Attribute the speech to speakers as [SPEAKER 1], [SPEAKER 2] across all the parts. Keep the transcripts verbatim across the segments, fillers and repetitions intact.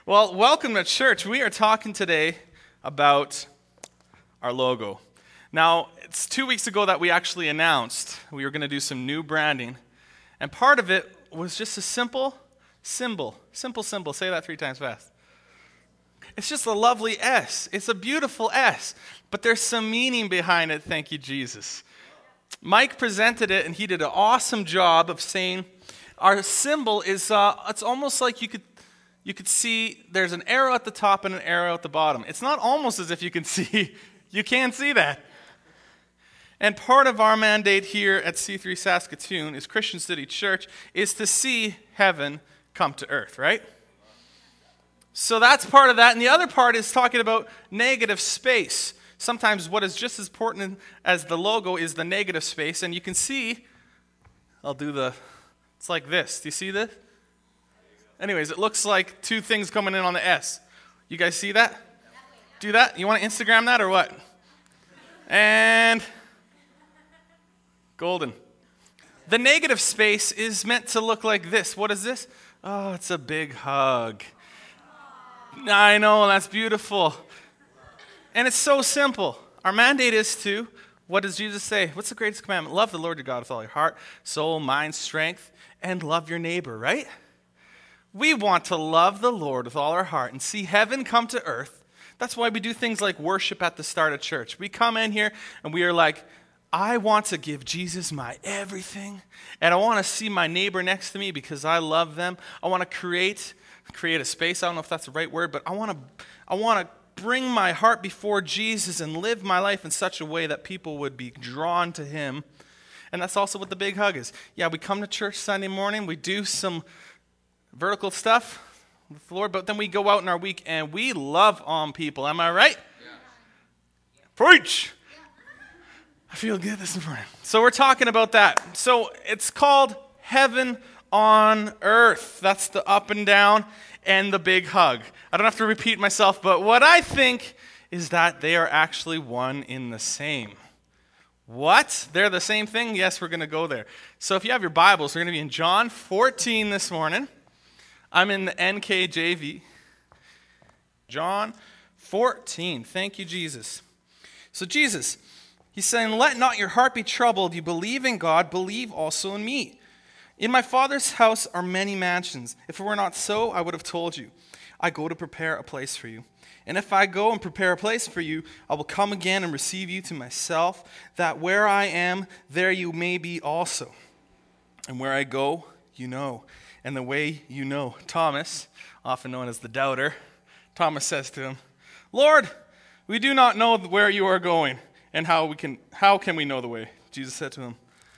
[SPEAKER 1] Well, welcome to church. We are talking today about our logo. Now, it's two weeks ago that we actually announced we were going to do some new branding, and part of it was just a simple symbol. Simple symbol. Say that three times fast. It's just a lovely S. It's a beautiful S, but there's some meaning behind it, thank you, Jesus. Mike presented it, and he did an awesome job of saying our symbol is, uh, it's almost like you could You could see there's an arrow at the top and an arrow at the bottom. It's not almost as if you can see, you can see that. And part of our mandate here at C three Saskatoon is Christian City Church is to see heaven come to earth, right? So that's part of that. And the other part is talking about negative space. Sometimes what is just as important as the logo is the negative space. And you can see, I'll do the, it's like this. Do you see this? Anyways, it looks like two things coming in on the S. You guys see that? Do that? You want to Instagram that or what? And golden. The negative space is meant to look like this. What is this? Oh, it's a big hug. I know, that's beautiful. And it's so simple. Our mandate is to, what does Jesus say? What's the greatest commandment? Love the Lord your God with all your heart, soul, mind, strength, and love your neighbor, right? We want to love the Lord with all our heart and see heaven come to earth. That's why we do things like worship at the start of church. We come in here and we are like, I want to give Jesus my everything. And I want to see my neighbor next to me because I love them. I want to create, create a space. I don't know if that's the right word, but I want to, I want to bring my heart before Jesus and live my life in such a way that people would be drawn to him. And that's also what the big hug is. Yeah, we come to church Sunday morning. We do some vertical stuff with the Lord, but then we go out in our week and we love on people. Am I right? Yeah. Preach! Yeah. I feel good this morning. So we're talking about that. So it's called Heaven on Earth. That's the up and down and the big hug. I don't have to repeat myself, but what I think is that they are actually one in the same. What? They're the same thing? Yes, we're going to go there. So if you have your Bibles, we're going to be in John fourteen this morning. I'm in the N K J V. John fourteen. Thank you, Jesus. So Jesus, he's saying, let not your heart be troubled. You believe in God, believe also in me. In my Father's house are many mansions. If it were not so, I would have told you. I go to prepare a place for you. And if I go and prepare a place for you, I will come again and receive you to myself, that where I am, there you may be also. And where I go, you know. And the way you know. Thomas, often known as the doubter, Thomas says to him, Lord, we do not know where you are going, and how we can how can we know the way? Jesus said to him,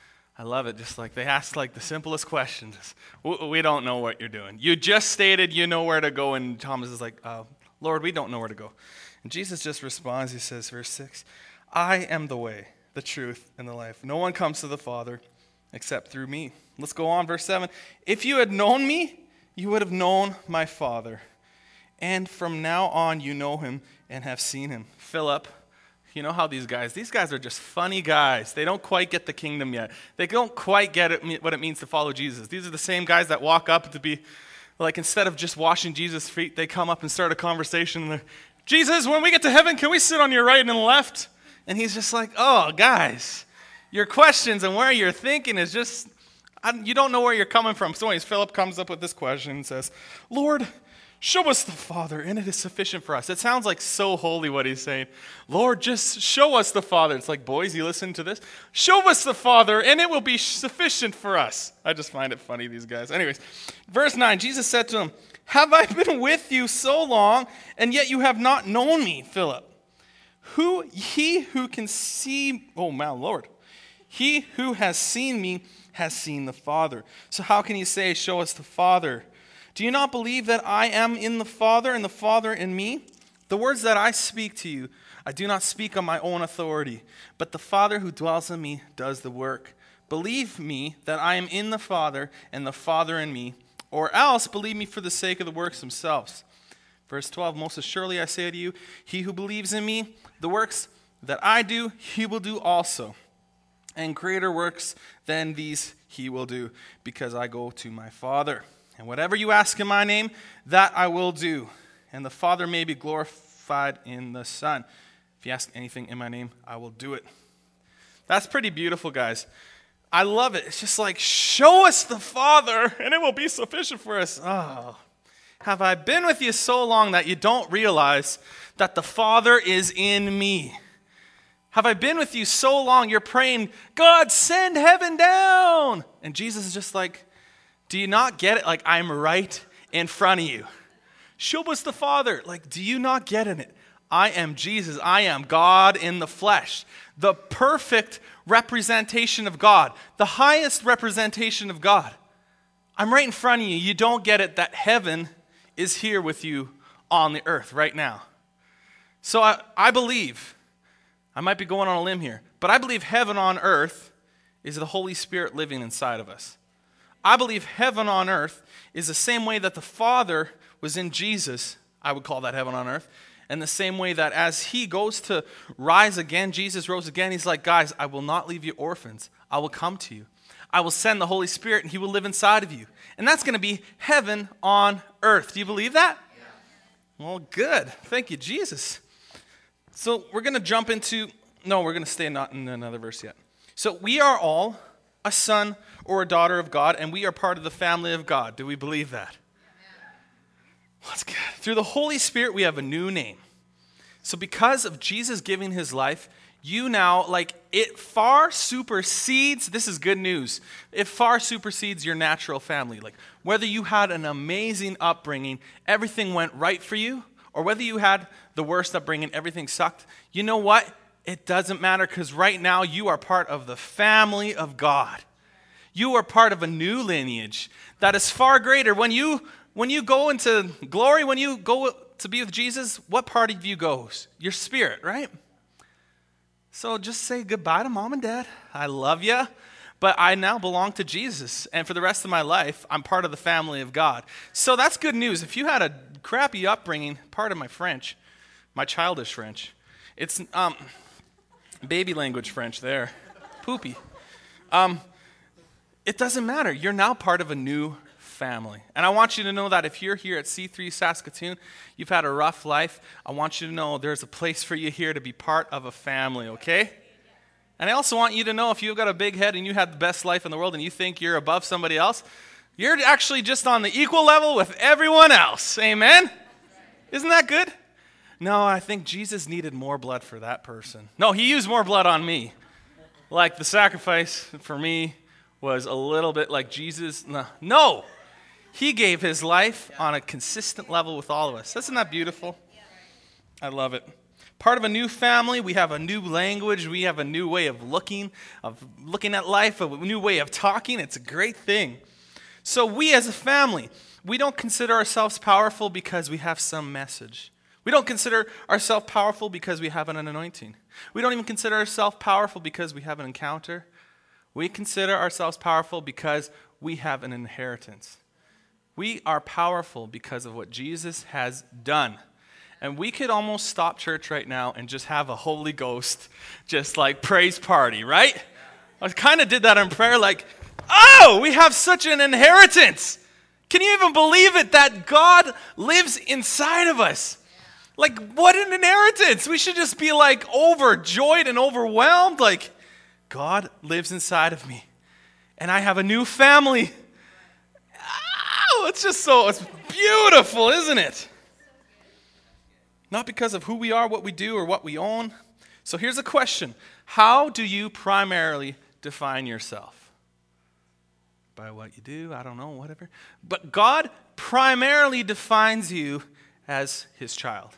[SPEAKER 1] I love it, just like they asked like the simplest questions. We don't know what you're doing. You just stated you know where to go, and Thomas is like, uh, Lord, we don't know where to go. And Jesus just responds, he says, verse six, I am the way, the truth, and the life. No one comes to the Father except through me. Let's go on, verse seven. If you had known me, you would have known my Father. And from now on, you know him and have seen him. Philip, you know how these guys, these guys are just funny guys. They don't quite get the kingdom yet. They don't quite get it, what it means to follow Jesus. These are the same guys that walk up to be, like instead of just washing Jesus' feet, they come up and start a conversation. And they're, Jesus, when we get to heaven, can we sit on your right and left? And he's just like, oh, guys, your questions and where you're thinking is just, you don't know where you're coming from. So anyways, Philip comes up with this question and says, Lord, show us the Father, and it is sufficient for us. It sounds like so holy what he's saying. Lord, just show us the Father. It's like, boys, you listen to this? Show us the Father, and it will be sufficient for us. I just find it funny, these guys. Anyways, verse nine, Jesus said to him, have I been with you so long, and yet you have not known me, Philip? Who, he who can see, oh my Lord, he who has seen me has seen the Father. So how can you say, show us the Father? Do you not believe that I am in the Father and the Father in me? The words that I speak to you, I do not speak on my own authority, but the Father who dwells in me does the work. Believe me that I am in the Father and the Father in me, or else believe me for the sake of the works themselves. Verse twelve, most assuredly I say to you, he who believes in me, the works that I do, he will do also. And greater works than these he will do, because I go to my Father. And whatever you ask in my name, that I will do. And the Father may be glorified in the Son. If you ask anything in my name, I will do it. That's pretty beautiful, guys. I love it. It's just like, show us the Father, and it will be sufficient for us. Oh, have I been with you so long that you don't realize that the Father is in me? Have I been with you so long you're praying, God, send heaven down? And Jesus is just like, do you not get it? Like, I'm right in front of you. Show us the Father. Like, do you not get in it? I am Jesus. I am God in the flesh. The perfect representation of God. The highest representation of God. I'm right in front of you. You don't get it that heaven is here with you on the earth right now. So I, I believe, I might be going on a limb here, but I believe heaven on earth is the Holy Spirit living inside of us. I believe heaven on earth is the same way that the Father was in Jesus. I would call that heaven on earth. And the same way that as he goes to rise again, Jesus rose again, he's like, guys, I will not leave you orphans. I will come to you. I will send the Holy Spirit and he will live inside of you. And that's going to be heaven on earth. Do you believe that? Yeah. Well, good. Thank you, Jesus. So we're going to jump into, no, we're going to stay not in another verse yet. So we are all a son or a daughter of God, and we are part of the family of God. Do we believe that? That's good. Through the Holy Spirit, we have a new name. So because of Jesus giving his life, you now, like, it far supersedes, this is good news, it far supersedes your natural family. Like, whether you had an amazing upbringing, everything went right for you, or whether you had the worst upbringing, everything sucked, you know what? It doesn't matter, because right now you are part of the family of God. You are part of a new lineage that is far greater. When you when you go into glory, when you go to be with Jesus, what part of you goes? Your spirit, right? So just say goodbye to mom and dad. I love you, but I now belong to Jesus. And for the rest of my life, I'm part of the family of God. So that's good news. If you had a crappy upbringing, part of my French, my childish French, it's um, baby language French there, poopy. Um, it doesn't matter. You're now part of a new family. And I want you to know that if you're here at C three Saskatoon, you've had a rough life, I want you to know there's a place for you here to be part of a family, okay? And I also want you to know if you've got a big head and you have the best life in the world and you think you're above somebody else, you're actually just on the equal level with everyone else. Amen? Isn't that good? No, I think Jesus needed more blood for that person. No, he used more blood on me. Like the sacrifice for me was a little bit like Jesus. No. no. He gave his life on a consistent level with all of us. Isn't that beautiful? I love it. Part of a new family, we have a new language, we have a new way of looking, of looking at life, a new way of talking. It's a great thing. So we as a family, we don't consider ourselves powerful because we have some message. We don't consider ourselves powerful because we have an anointing. We don't even consider ourselves powerful because we have an encounter. We consider ourselves powerful because we have an inheritance. We are powerful because of what Jesus has done. And we could almost stop church right now and just have a Holy Ghost, just like praise party, right? I kind of did that in prayer, like, oh, we have such an inheritance. Can you even believe it that God lives inside of us? Like, what an inheritance. We should just be like overjoyed and overwhelmed. Like, God lives inside of me. And I have a new family. Oh, it's just so, it's beautiful, isn't it? Not because of who we are, what we do, or what we own. So here's a question. How do you primarily define yourself? By what you do, I don't know, whatever. But God primarily defines you as his child.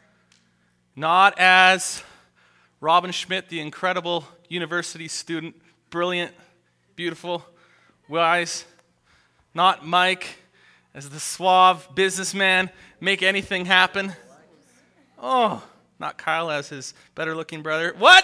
[SPEAKER 1] Not as Robin Schmidt, the incredible university student, brilliant, beautiful, wise. Not Mike as the suave businessman, make anything happen. Oh, not Kyle as his better-looking brother. What?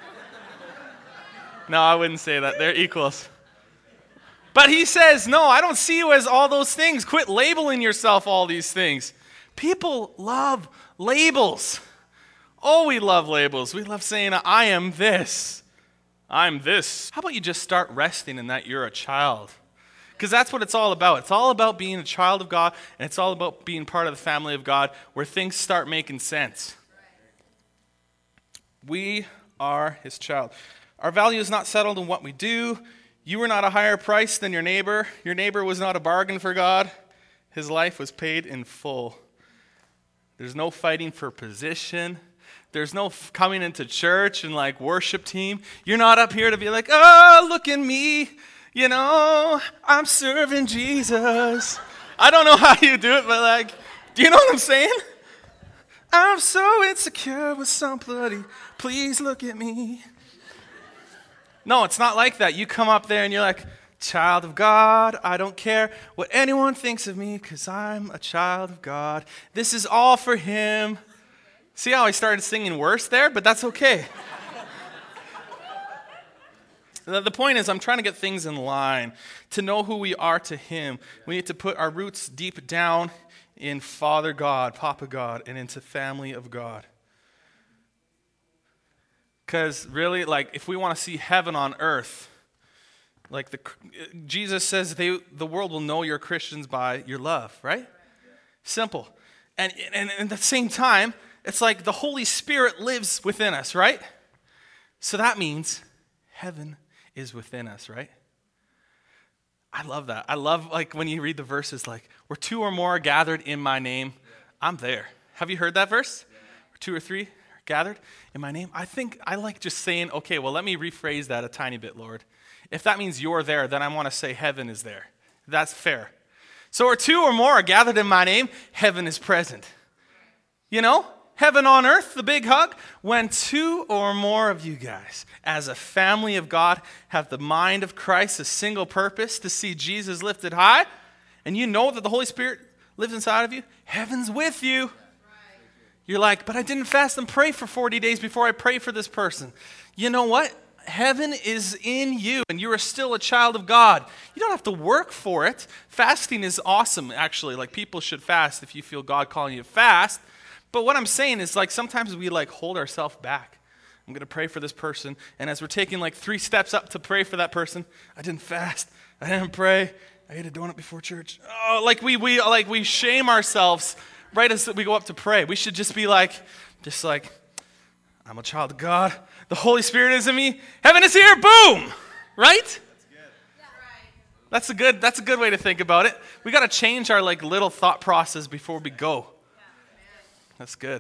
[SPEAKER 1] No, I wouldn't say that. They're equals. But he says, no, I don't see you as all those things. Quit labeling yourself all these things. People love labels. Oh, we love labels. We love saying, I am this. I'm this. How about you just start resting in that you're a child? Because that's what it's all about. It's all about being a child of God, and it's all about being part of the family of God where things start making sense. We are his child. Our value is not settled in what we do. You were not a higher price than your neighbor. Your neighbor was not a bargain for God. His life was paid in full. There's no fighting for position. There's no f- coming into church and like worship team. You're not up here to be like, oh, look at me. You know, I'm serving Jesus. I don't know how you do it, but like, do you know what I'm saying? I'm so insecure with somebody. Please look at me. No, it's not like that. You come up there and you're like, child of God, I don't care what anyone thinks of me because I'm a child of God. This is all for him. See how I started singing worse there? But that's okay. The point is, I'm trying to get things in line, to know who we are to him. We need to put our roots deep down in Father God, Papa God, and into family of God. Because really, like, if we want to see heaven on earth, like the Jesus says, they, the world will know you're Christians by your love, right? Simple. And, and, and at the same time, it's like the Holy Spirit lives within us, right? So that means heaven is within us, right? I love that. I love like when you read the verses like, where two or more are gathered in my name, I'm there. Have you heard that verse? Where two or three are gathered in my name? I think I like just saying, okay, well, let me rephrase that a tiny bit, Lord. If that means you're there, then I want to say heaven is there. That's fair. So where two or more are gathered in my name, heaven is present. You know? Heaven on earth, the big hug, when two or more of you guys, as a family of God, have the mind of Christ, a single purpose to see Jesus lifted high, and you know that the Holy Spirit lives inside of you, heaven's with you. You're like, but I didn't fast and pray for forty days before I pray for this person. You know what? Heaven is in you, and you are still a child of God. You don't have to work for it. Fasting is awesome, actually. Like, people should fast if you feel God calling you to fast. But what I'm saying is, like, sometimes we, like, hold ourselves back. I'm going to pray for this person. And as we're taking, like, three steps up to pray for that person, I didn't fast. I didn't pray. I ate a donut before church. Oh, like, we, we, like, we shame ourselves right as we go up to pray. We should just be like, just like, I'm a child of God. The Holy Spirit is in me. Heaven is here. Boom. Right? That's good. That's a good, that's a good way to think about it. We got to change our, like, little thought process before we go. That's good.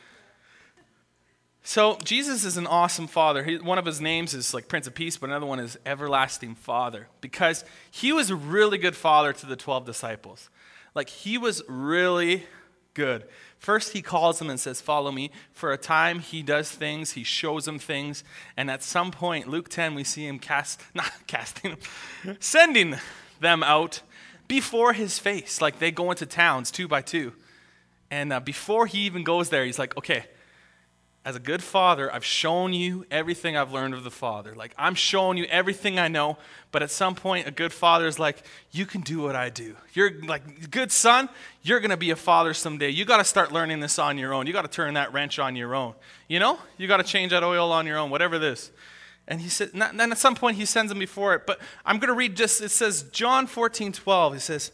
[SPEAKER 1] So Jesus is an awesome father. He, one of his names is like Prince of Peace, but another one is Everlasting Father, because he was a really good father to the twelve disciples. Like, he was really good. First, he calls them and says, follow me. For a time, he does things. He shows them things. And at some point, Luke ten, we see him cast, not casting them, sending them out before his face. Like, they go into towns two by two. And uh, before he even goes there, he's like, okay, as a good father, I've shown you everything I've learned of the Father. Like, I'm showing you everything I know, but at some point, a good father is like, you can do what I do. You're like, good son, you're going to be a father someday. You got to start learning this on your own. You got to turn that wrench on your own. You know? You got to change that oil on your own, whatever it is. And he said, and then at some point, he sends them before it. But I'm going to read just, it says, John fourteen twelve, he says,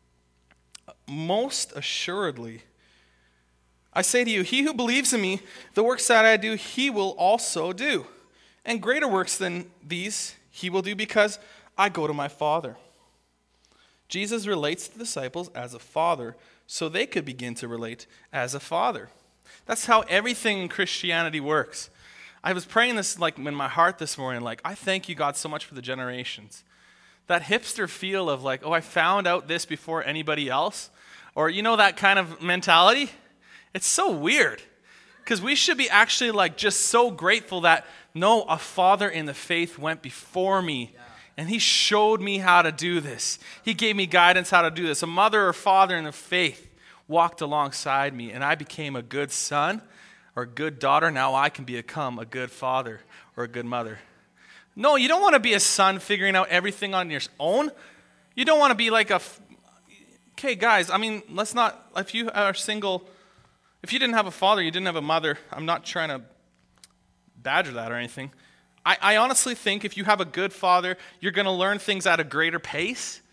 [SPEAKER 1] most assuredly, I say to you, he who believes in me, the works that I do, he will also do. And greater works than these he will do, because I go to my Father. Jesus relates to the disciples as a father so they could begin to relate as a father. That's how everything in Christianity works. I was praying this like in my heart this morning, like, I thank you, God, so much for the generations. That hipster feel of like, oh, I found out this before anybody else. Or, you know, that kind of mentality. It's so weird, because we should be actually like just so grateful that, no, a father in the faith went before me, and he showed me how to do this. He gave me guidance how to do this. A mother or father in the faith walked alongside me, and I became a good son or a good daughter. Now I can become a good father or a good mother. No, you don't want to be a son figuring out everything on your own. You don't want to be like a, okay, guys, I mean, let's not, if you are single, if you didn't have a father, you didn't have a mother, I'm not trying to badger that or anything. I, I honestly think if you have a good father, you're going to learn things at a greater pace.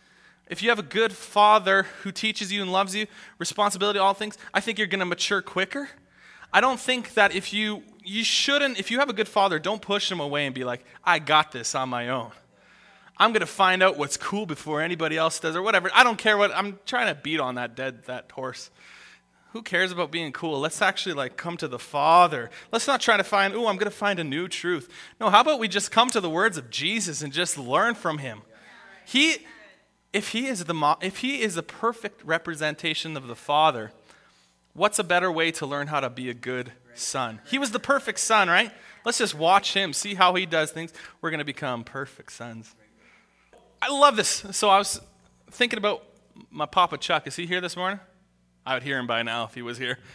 [SPEAKER 1] If you have a good father who teaches you and loves you, responsibility, all things, I think you're going to mature quicker. I don't think that if you, you shouldn't, if you have a good father, don't push him away and be like, I got this on my own. I'm going to find out what's cool before anybody else does or whatever. I don't care what, I'm trying to beat on that dead, that horse. Who cares about being cool? Let's actually like come to the Father. Let's not try to find, oh, I'm going to find a new truth. No, how about we just come to the words of Jesus and just learn from him? He, if he is the mo- if he is the perfect representation of the Father, what's a better way to learn how to be a good son? He was the perfect son, right? Let's just watch him, see how he does things. We're going to become perfect sons. I love this. So I was thinking about my Papa Chuck. Is he here this morning? I would hear him by now if he was here.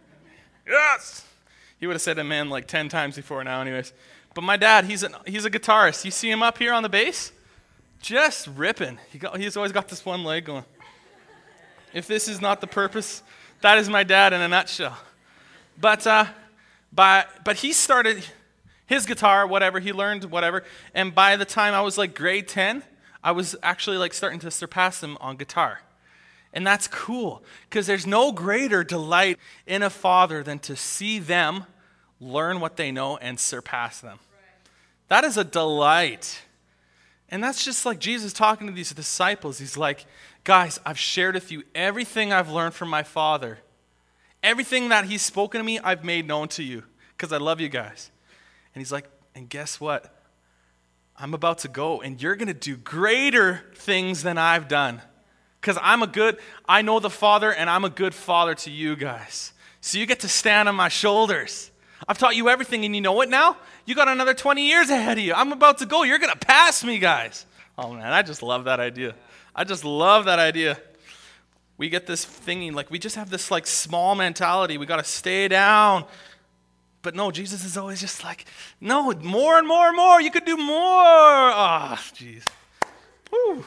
[SPEAKER 1] Yes! He would have said amen like ten times before now anyways. But my dad, he's, an, he's a guitarist. You see him up here on the bass? Just ripping. He got, he's always got this one leg going. If this is not the purpose, that is my dad in a nutshell. But, uh, by, but he started his guitar, whatever, he learned whatever. And by the time I was like grade ten, I was actually like starting to surpass him on guitar. And that's cool, because there's no greater delight in a father than to see them learn what they know and surpass them. That is a delight. And that's just like Jesus talking to these disciples. He's like, guys, I've shared with you everything I've learned from my Father. Everything that he's spoken to me, I've made known to you, because I love you guys. And he's like, and guess what? I'm about to go, and you're going to do greater things than I've done. Because I'm a good, I know the Father, and I'm a good father to you guys. So you get to stand on my shoulders. I've taught you everything, and you know what now? You got another twenty years ahead of you. I'm about to go. You're going to pass me, guys. Oh, man, I just love that idea. I just love that idea. We get this thinking, like, we just have this, like, small mentality. We got to stay down. But no, Jesus is always just like, no, more and more and more. You could do more. Ah, oh, jeez. Woo.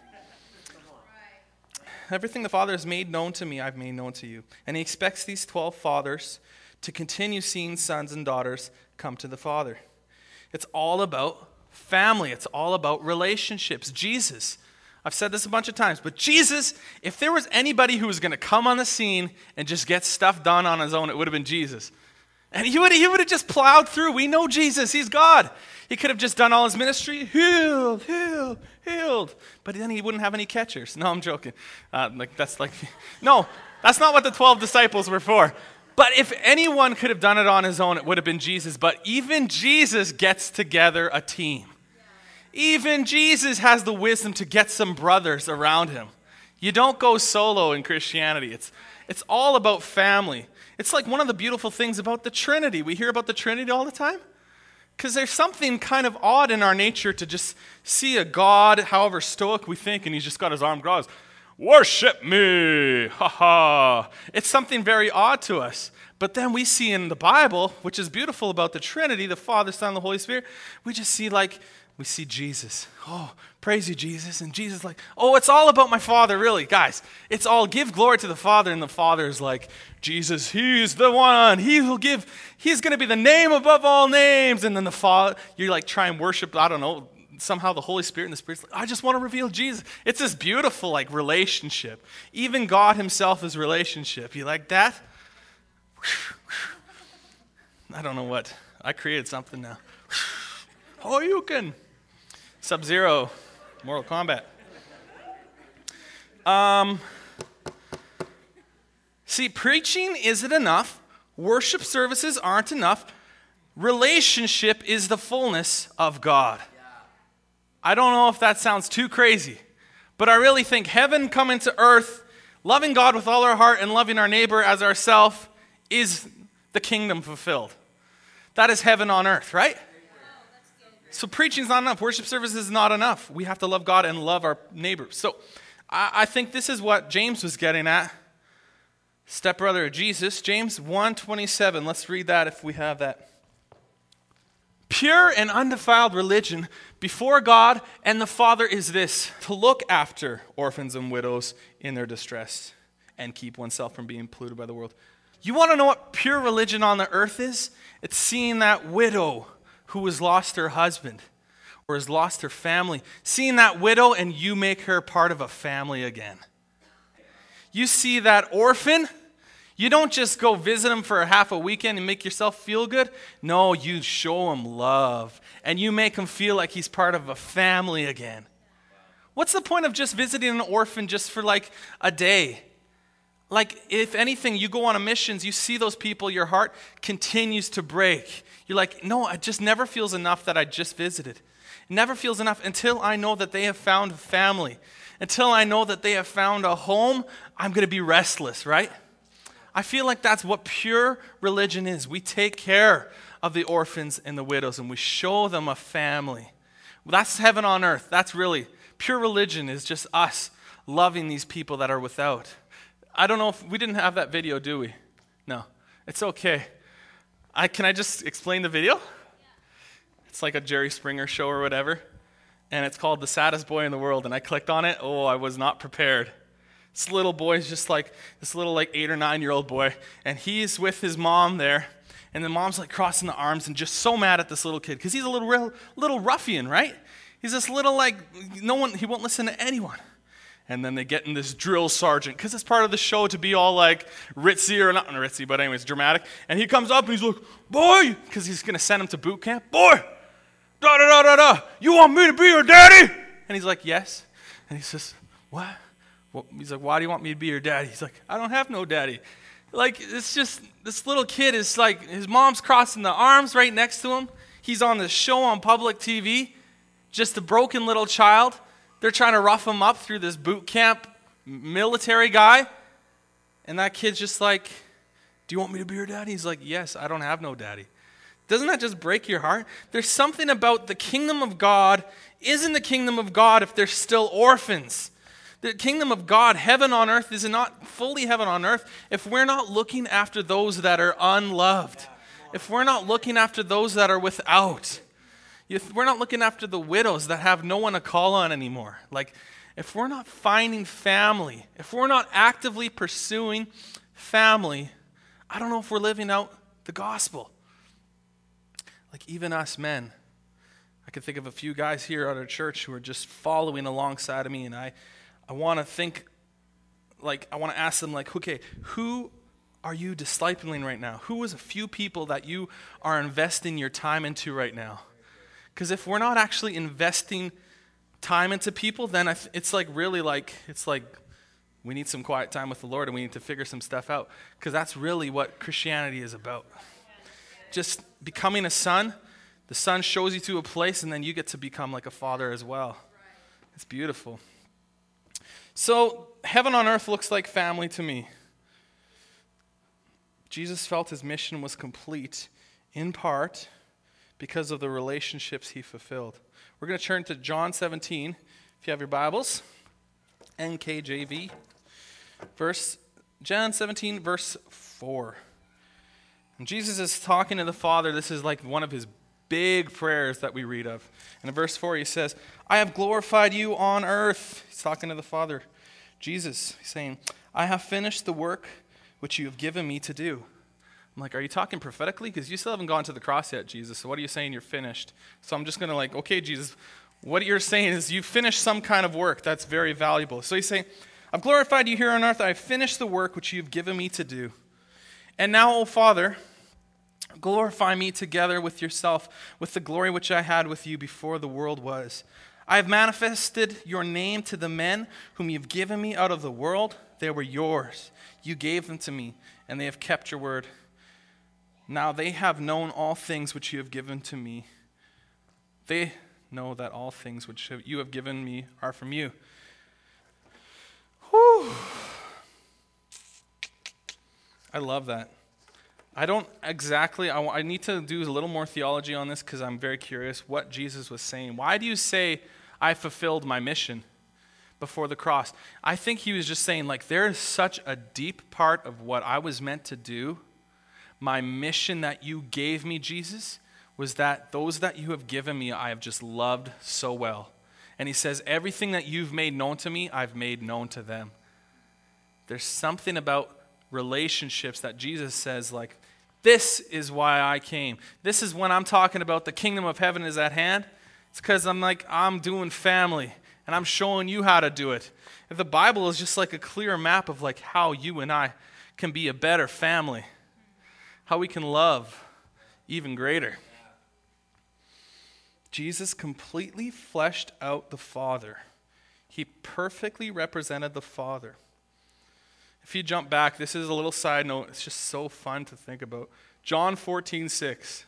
[SPEAKER 1] Everything the Father has made known to me, I've made known to you. And he expects these twelve fathers to continue seeing sons and daughters come to the Father. It's all about family. It's all about relationships. Jesus, I've said this a bunch of times, but Jesus, if there was anybody who was going to come on the scene and just get stuff done on his own, it would have been Jesus. And he would he would have just plowed through. We know Jesus. He's God. He could have just done all his ministry, healed, healed, healed. But then he wouldn't have any catchers. No, I'm joking. Uh, like that's like, no, that's not what the twelve disciples were for. But if anyone could have done it on his own, it would have been Jesus. But even Jesus gets together a team. Even Jesus has the wisdom to get some brothers around him. You don't go solo in Christianity. It's it's all about family. It's like one of the beautiful things about the Trinity. We hear about the Trinity all the time. Because there's something kind of odd in our nature to just see a God, however stoic we think, and he's just got his arm crossed. Worship me! Ha ha! It's something very odd to us. But then we see in the Bible, which is beautiful about the Trinity, the Father, Son, and the Holy Spirit, we just see like, we see Jesus. Oh, praise you, Jesus. And Jesus is like, oh, it's all about my Father, really. Guys, it's all give glory to the Father. And the Father is like, Jesus, he's the one. He will give, he's going to be the name above all names. And then the Father, you like try and worship, I don't know, somehow the Holy Spirit and the Spirit's like, I just want to reveal Jesus. It's this beautiful like relationship. Even God himself is relationship. You like that? I don't know what. I created something now. Oh, you can. Sub-Zero, Mortal Kombat. Um, see, preaching isn't enough. Worship services aren't enough. Relationship is the fullness of God. I don't know if that sounds too crazy, but I really think heaven coming to earth, loving God with all our heart and loving our neighbor as ourselves is the kingdom fulfilled. That is heaven on earth, right? So preaching is not enough. Worship service is not enough. We have to love God and love our neighbors. So I, I think this is what James was getting at. Stepbrother of Jesus. James one twenty-seven. Let's read that if we have that. Pure and undefiled religion before God and the Father is this, to look after orphans and widows in their distress and keep oneself from being polluted by the world. You want to know what pure religion on the earth is? It's seeing that widow who has lost her husband, or has lost her family, seeing that widow and you make her part of a family again. You see that orphan, you don't just go visit him for a half a weekend and make yourself feel good. No, you show him love and you make him feel like he's part of a family again. What's the point of just visiting an orphan just for like a day? Like, if anything, you go on a missions, you see those people, your heart continues to break. You're like, no, it just never feels enough that I just visited. It never feels enough until I know that they have found a family. Until I know that they have found a home, I'm going to be restless, right? I feel like that's what pure religion is. We take care of the orphans and the widows and we show them a family. That's heaven on earth. That's really, pure religion is just us loving these people that are without. I don't know if, we didn't have that video, do we? No, it's okay. I, can I just explain the video? It's like a Jerry Springer show or whatever. And it's called The Saddest Boy in the World. And I clicked on it. Oh, I was not prepared. This little boy is just like, this little like eight or nine year old boy. And he's with his mom there. And the mom's like crossing the arms and just so mad at this little kid. Because he's a little real, little ruffian, right? He's this little like, no one, he won't listen to anyone. And then they get in this drill sergeant, because it's part of the show to be all like ritzy, or not ritzy, but anyways, dramatic. And he comes up and he's like, boy, because he's going to send him to boot camp. Boy, da da da da da, you want me to be your daddy? And he's like, yes. And he says, what? Well, he's like, why do you want me to be your daddy? He's like, I don't have no daddy. Like, it's just, this little kid is like, his mom's crossing the arms right next to him. He's on this show on public T V, just a broken little child. They're trying to rough him up through this boot camp military guy. And that kid's just like, do you want me to be your daddy? He's like, yes, I don't have no daddy. Doesn't that just break your heart? There's something about the kingdom of God isn't the kingdom of God if they're still orphans. The kingdom of God, heaven on earth, is not fully heaven on earth if we're not looking after those that are unloved. If we're not looking after those that are without. If we're not looking after the widows that have no one to call on anymore. Like, if we're not finding family, if we're not actively pursuing family, I don't know if we're living out the gospel. Like, even us men, I can think of a few guys here at our church who are just following alongside of me, and I, I want to think, like, I want to ask them, like, okay, who are you discipling right now? Who is a few people that you are investing your time into right now? Because if we're not actually investing time into people, then I th- it's like really like, it's like we need some quiet time with the Lord and we need to figure some stuff out. Because that's really what Christianity is about. Just becoming a son. The son shows you to a place and then you get to become like a father as well. It's beautiful. So heaven on earth looks like family to me. Jesus felt his mission was complete in part because of the relationships he fulfilled. We're going to turn to John seventeen, if you have your Bibles, N K J V, verse, John seventeen, verse four. And Jesus is talking to the Father. This is like one of his big prayers that we read of. And in verse four he says, I have glorified you on earth. He's talking to the Father. Jesus, he's saying, I have finished the work which you have given me to do. I'm like, are you talking prophetically? Because you still haven't gone to the cross yet, Jesus. So what are you saying? You're finished. So I'm just going to like, okay, Jesus, what you're saying is you finished some kind of work that's very valuable. So he's saying, I've glorified you here on earth. I've finished the work which you've given me to do. And now, O Father, glorify me together with yourself, with the glory which I had with you before the world was. I have manifested your name to the men whom you've given me out of the world. They were yours. You gave them to me, and they have kept your word. Now they have known all things which you have given to me. They know that all things which you have given me are from you. Whew. I love that. I don't exactly, I, I need to do a little more theology on this because I'm very curious what Jesus was saying. Why do you say, I fulfilled my mission before the cross? I think he was just saying, like, there is such a deep part of what I was meant to do. My mission that you gave me, Jesus, was that those that you have given me, I have just loved so well. And he says, everything that you've made known to me, I've made known to them. There's something about relationships that Jesus says, like, this is why I came. This is when I'm talking about the kingdom of heaven is at hand. It's because I'm like, I'm doing family, and I'm showing you how to do it. If the Bible is just like a clear map of like how you and I can be a better family, how we can love even greater. Jesus completely fleshed out the Father. He perfectly represented the Father. If you jump back, this is a little side note. It's just so fun to think about. John fourteen six.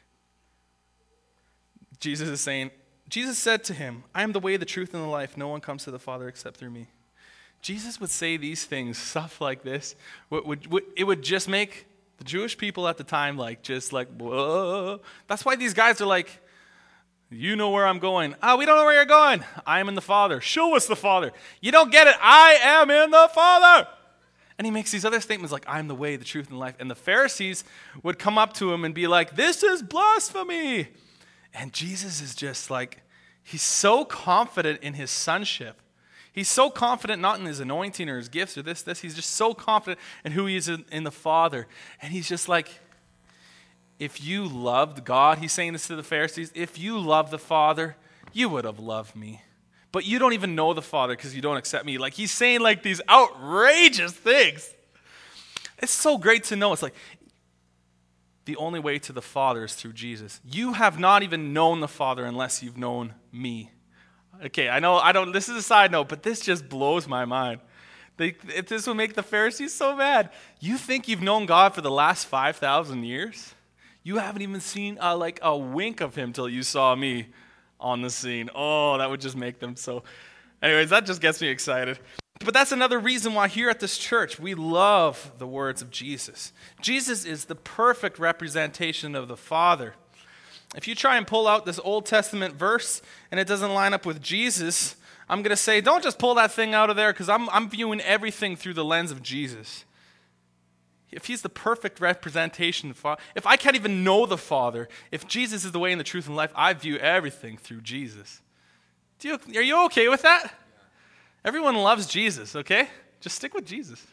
[SPEAKER 1] Jesus is saying, Jesus said to him, I am the way, the truth, and the life. No one comes to the Father except through me. Jesus would say these things, stuff like this. Would, would, would, it would just make the Jewish people at the time like, just like, whoa. That's why these guys are like, you know where I'm going. Ah, oh, we don't know where you're going. I am in the Father. Show us the Father. You don't get it. I am in the Father. And he makes these other statements like, I am the way, the truth, and the life. And the Pharisees would come up to him and be like, this is blasphemy. And Jesus is just like, he's so confident in his sonship. He's so confident not in his anointing or his gifts or this, this. He's just so confident in who he is in, in the Father. And he's just like, if you loved God, he's saying this to the Pharisees, if you love the Father, you would have loved me. But you don't even know the Father because you don't accept me. Like, he's saying like these outrageous things. It's so great to know. It's like, the only way to the Father is through Jesus. You have not even known the Father unless you've known me. Okay, I know, I don't, this is a side note, but this just blows my mind. They, it, this will make the Pharisees so mad. You think you've known God for the last five thousand years? You haven't even seen uh, like a wink of him till you saw me on the scene. Oh, that would just make them so. Anyways, that just gets me excited. But that's another reason why here at this church, we love the words of Jesus. Jesus is the perfect representation of the Father. If you try and pull out this Old Testament verse and it doesn't line up with Jesus, I'm going to say, don't just pull that thing out of there because I'm, I'm viewing everything through the lens of Jesus. If he's the perfect representation of the Father, if I can't even know the Father, if Jesus is the way and the truth and life, I view everything through Jesus. Do you, are you okay with that? Everyone loves Jesus, okay? Just stick with Jesus.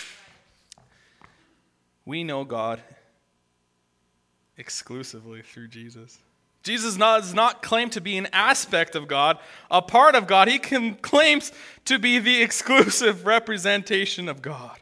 [SPEAKER 1] We know God exclusively through Jesus. Jesus does not claim to be an aspect of God, a part of God. He can, claims to be the exclusive representation of God.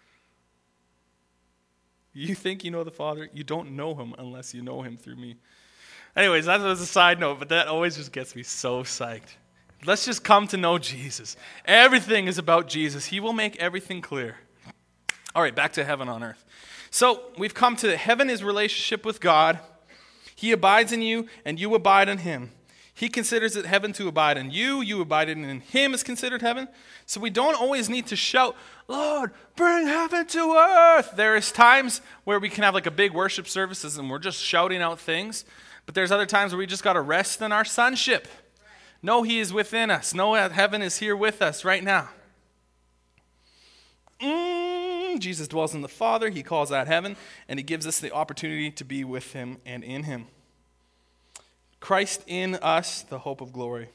[SPEAKER 1] You think you know the Father? You don't know him unless you know him through me. Anyways, that was a side note, but that always just gets me so psyched. Let's just come to know Jesus. Everything is about Jesus. He will make everything clear. All right, back to heaven on earth. So we've come to heaven is relationship with God. He abides in you, and you abide in him. He considers it heaven to abide in you. You abiding in him is considered heaven. So we don't always need to shout, Lord, bring heaven to earth. There is times where we can have like a big worship services and we're just shouting out things. But there's other times where we just got to rest in our sonship. Know he is within us. Know that heaven is here with us right now. Mm, Jesus dwells in the Father. He calls that heaven. And he gives us the opportunity to be with him and in him. Christ in us, the hope of glory.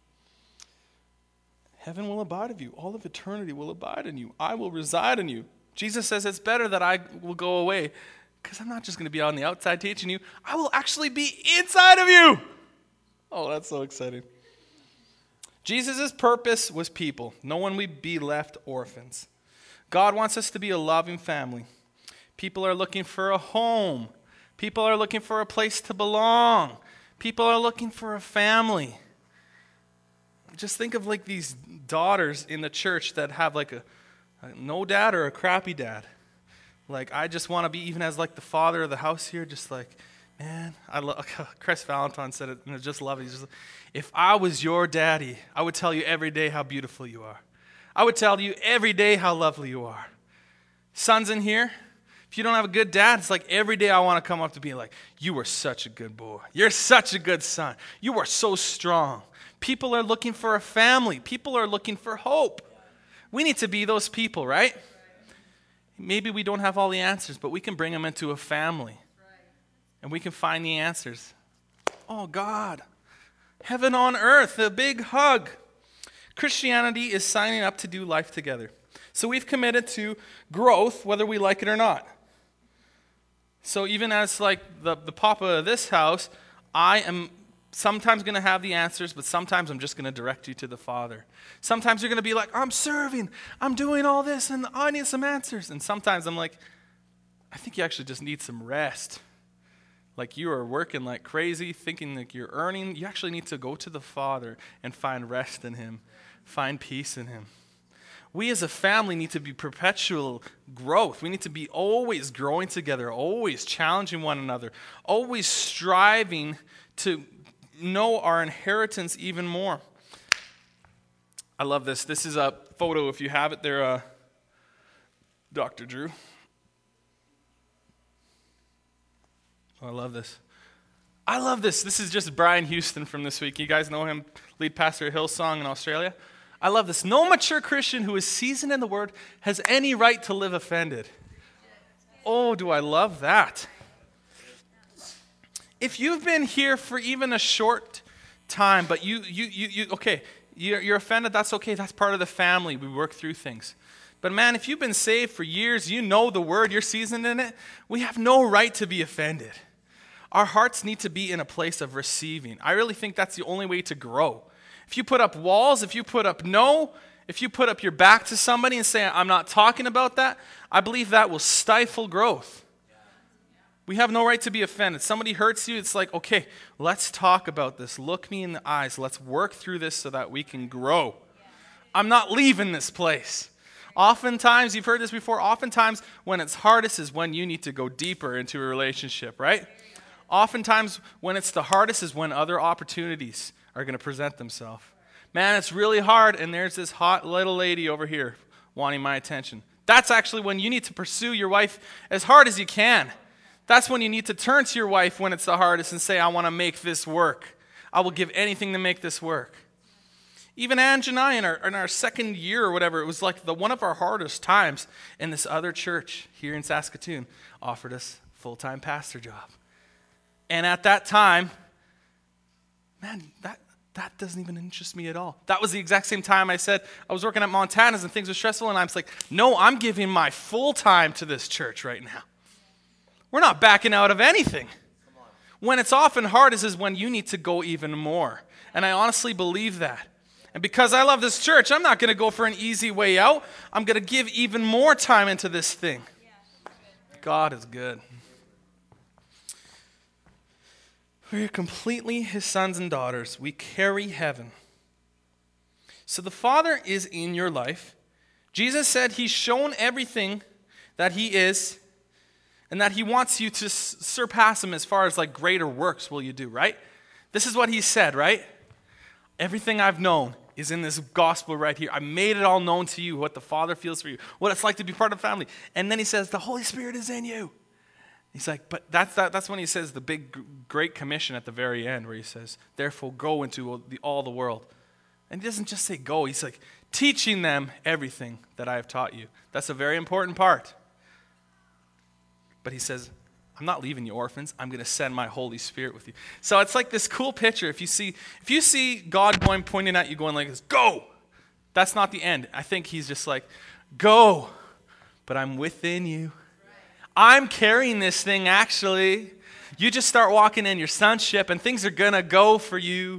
[SPEAKER 1] Heaven will abide of you. All of eternity will abide in you. I will reside in you. Jesus says it's better that I will go away because I'm not just going to be on the outside teaching you. I will actually be inside of you. Oh, that's so exciting. Jesus' purpose was people. No one would be left orphans. God wants us to be a loving family. People are looking for a home. People are looking for a place to belong. People are looking for a family. Just think of like these daughters in the church that have like a, a no dad or a crappy dad. Like, I just want to be even as like the father of the house here, just like, man, I love, Chris Valentine said it, and I just love it. He's just like, if I was your daddy, I would tell you every day how beautiful you are. I would tell you every day how lovely you are. Sons in here, if you don't have a good dad, it's like every day I want to come up to be like, you are such a good boy. You're such a good son. You are so strong. People are looking for a family. People are looking for hope. We need to be those people, right? Maybe we don't have all the answers, but we can bring them into a family. And we can find the answers. Oh, God. Heaven on earth, a big hug. Christianity is signing up to do life together. So we've committed to growth, whether we like it or not. So even as like the, the papa of this house, I am sometimes going to have the answers, but sometimes I'm just going to direct you to the Father. Sometimes you're going to be like, I'm serving, I'm doing all this, and I need some answers. And sometimes I'm like, I think you actually just need some rest. Like you are working like crazy, thinking like you're earning. You actually need to go to the Father and find rest in Him, find peace in Him. We as a family need to be perpetual growth. We need to be always growing together, always challenging one another, always striving to know our inheritance even more. I love this. This is a photo, if you have it there, uh, Doctor Drew. Oh, I love this. I love this. This is just Brian Houston from this week. You guys know him, lead pastor at Hillsong in Australia. I love this. No mature Christian who is seasoned in the Word has any right to live offended. Oh, do I love that. If you've been here for even a short time, but you, you, you, you okay, you're, you're offended, that's okay. That's part of the family. We work through things. But man, if you've been saved for years, you know the Word, you're seasoned in it, we have no right to be offended. Our hearts need to be in a place of receiving. I really think that's the only way to grow. If you put up walls, if you put up no, if you put up your back to somebody and say, I'm not talking about that, I believe that will stifle growth. We have no right to be offended. Somebody hurts you, it's like, okay, let's talk about this. Look me in the eyes. Let's work through this so that we can grow. I'm not leaving this place. Oftentimes, you've heard this before, oftentimes when it's hardest is when you need to go deeper into a relationship, right? Oftentimes when it's the hardest is when other opportunities are going to present themselves. Man, it's really hard, and there's this hot little lady over here wanting my attention. That's actually when you need to pursue your wife as hard as you can. That's when you need to turn to your wife when it's the hardest and say, I want to make this work. I will give anything to make this work. Even Ange and I, in our, in our second year or whatever, it was like the one of our hardest times, and this other church here in Saskatoon offered us a full-time pastor job. And at that time, man, that that doesn't even interest me at all. That was the exact same time I said I was working at Montana's and things were stressful, and I was like, no, I'm giving my full time to this church right now. We're not backing out of anything. When it's often hardest is when you need to go even more. And I honestly believe that. And because I love this church, I'm not going to go for an easy way out. I'm going to give even more time into this thing. God is good. We're completely His sons and daughters. We carry heaven. So the Father is in your life. Jesus said He's shown everything that He is, and that He wants you to surpass Him as far as like greater works will you do, right? This is what He said, right? Everything I've known is in this gospel right here. I made it all known to you, what the Father feels for you, what it's like to be part of the family. And then He says, the Holy Spirit is in you. He's like, but that's that, that's when He says the big, great commission at the very end, where He says, therefore go into the, all the world. And He doesn't just say go. He's like, teaching them everything that I have taught you. That's a very important part. But He says, I'm not leaving you orphans. I'm going to send my Holy Spirit with you. So it's like this cool picture. If you see, if you see God going, pointing at you, going like this, go. That's not the end. I think He's just like, go, but I'm within you. I'm carrying this thing, actually. You just start walking in your sonship, and things are going to go for you.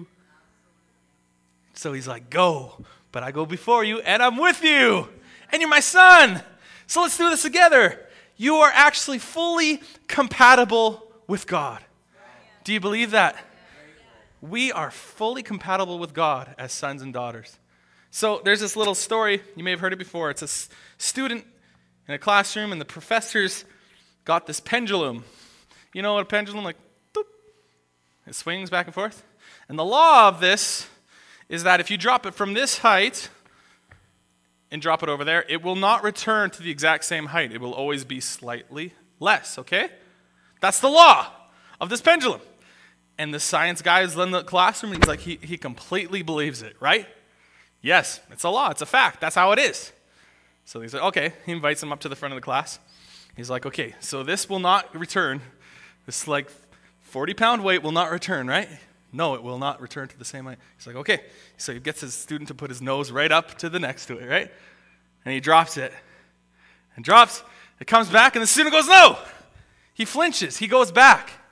[SPEAKER 1] So He's like, go, but I go before you, and I'm with you, and you're my son. So let's do this together. You are actually fully compatible with God. Do you believe that? We are fully compatible with God as sons and daughters. So there's this little story. You may have heard it before. It's a s- student in a classroom, and the professors got this pendulum. You know what a pendulum, like, doop, it swings back and forth. And the law of this is that if you drop it from this height and drop it over there, it will not return to the exact same height. It will always be slightly less, okay? That's the law of this pendulum. And the science guy is in the classroom, and he's like, he, he completely believes it, right? Yes, it's a law. It's a fact. That's how it is. So he's like, okay. He invites him up to the front of the class. He's like, okay, so this will not return. This like forty-pound weight will not return, right? No, it will not return to the same height. He's like, okay. So he gets his student to put his nose right up to the next to it, right? And he drops it. And drops. It comes back, and the student goes, no! He flinches. He goes back.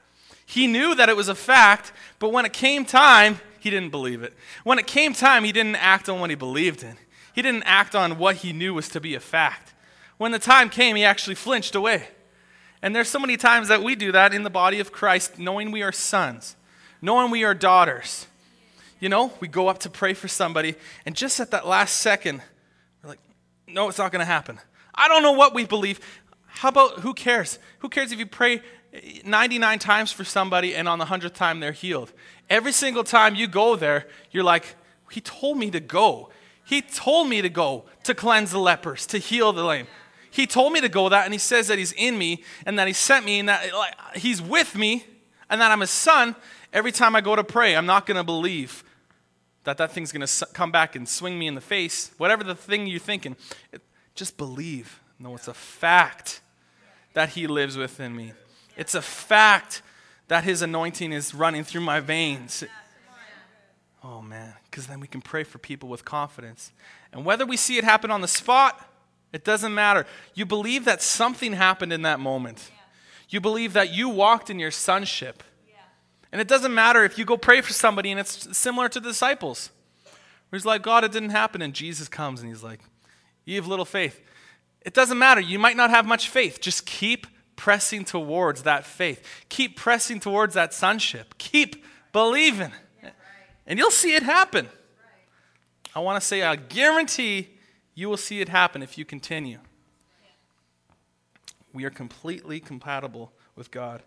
[SPEAKER 1] He knew that it was a fact, but when it came time, he didn't believe it. When it came time, he didn't act on what he believed in. He didn't act on what he knew was to be a fact. When the time came, he actually flinched away. And there's so many times that we do that in the body of Christ, knowing we are sons, knowing we are daughters. You know, we go up to pray for somebody, and just at that last second, we're like, no, it's not going to happen. I don't know what we believe. How about, who cares? Who cares if you pray ninety-nine times for somebody and on the hundredth time they're healed? Every single time you go there, you're like, he told me to go. He told me to go to cleanse the lepers, to heal the lame. He told me to go that, and he says that he's in me and that he sent me and that like, he's with me and that I'm his son. Every time I go to pray, I'm not going to believe that that thing's going to come back and swing me in the face. Whatever the thing you're thinking, it, just believe. No, it's a fact that he lives within me. It's a fact that his anointing is running through my veins. Oh man, because then we can pray for people with confidence. And whether we see it happen on the spot, it doesn't matter. You believe that something happened in that moment. You believe that you walked in your sonship. And it doesn't matter if you go pray for somebody and it's similar to the disciples. Where he's like, God, it didn't happen. And Jesus comes and he's like, you have little faith. It doesn't matter. You might not have much faith. Just keep pressing towards that faith. Keep pressing towards that sonship. Keep believing. And you'll see it happen. I want to say, I guarantee you will see it happen if you continue. We are completely compatible with God.